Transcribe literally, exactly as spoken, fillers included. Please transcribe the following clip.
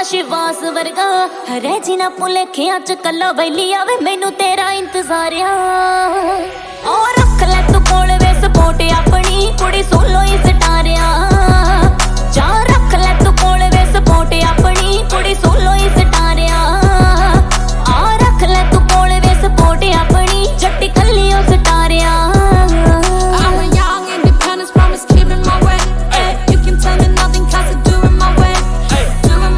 ਵਿਸ਼ਵਾਸ ਵਰਗਾ ਰਹਿ ਜੀ ਨਾ ਭੁਲੇਖਿਆਂ ਚ ਕੱਲਾ ਵੈਲੀ ਆਵੇ ਮੈਨੂੰ ਤੇਰਾ ਇੰਤਜ਼ਾਰ ਆ।